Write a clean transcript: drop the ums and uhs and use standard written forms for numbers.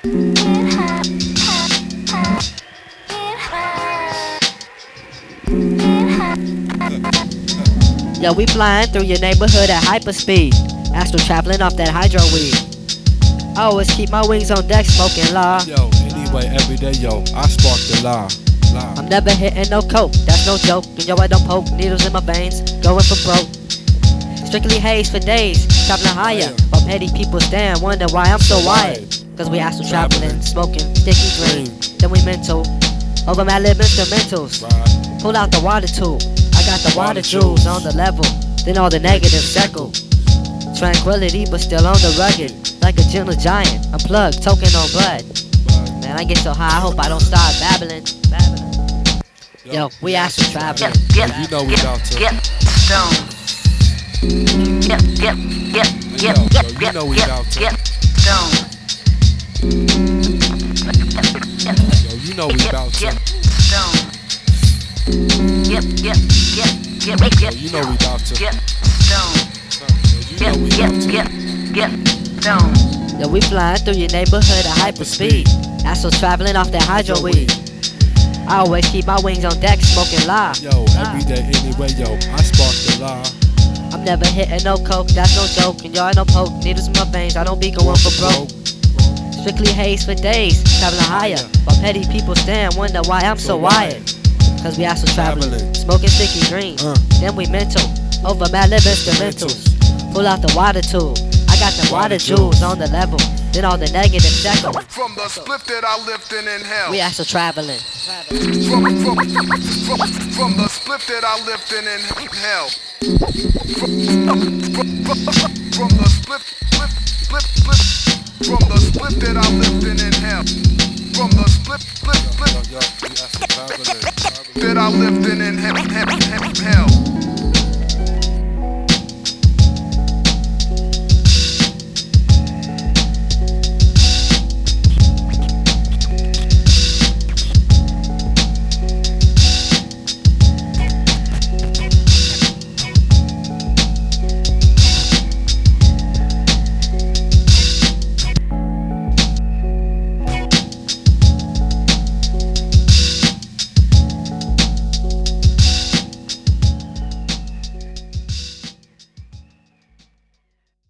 Yo, we flying through your neighborhood at hyperspeed. Astral traveling off that hydro weed. I always keep my wings on deck, smoking law. Yo, anyway, every day, yo, I spark the law. I'm never hitting no coke, that's no joke. And yo, I don't poke needles in my veins, going for broke. Strictly haze for days, traveling higher. While petty people stand, wonder why I'm so wired. Cause we astral traveling, smoking sticky green. Then we mental, over my lip instrumentals. Pull out the water tool, I got the water jewels on the level. Then all the negatives circle. Tranquility, but still on the rugged. Like a gentle giant, unplugged, token on bud. Man, I get so high, I hope I don't start babbling. Yo, we astral traveling. You know we about to. Get stoned. Get You know we about to. Get stoned. Yo, you know we about to. Get stoned. You know we about to. Get stoned. You know we about to. Get stoned. Yo, we flying through your neighborhood at hyperspeed. Astral traveling off that hydro weed. I always keep my wings on deck, smoking law. Yo, every day anyway, yo, I spark the law. I'm never hitting no coke, that's no joke. And y'all don't poke needles in my veins, I don't be going for broke. Strictly haze for days, traveling higher. While petty people stand, wonder why I'm so wired. Cause we astral traveling, smoking sticky green. Then we mental, over my lip instrumentals. Pull out the water tool, I got the water jewels on the level. Then all the negative second. From the split that I lived in hell. We astral traveling. From the split that I lived in hell. From the split that I lived in hell. From the split that I lived in hell.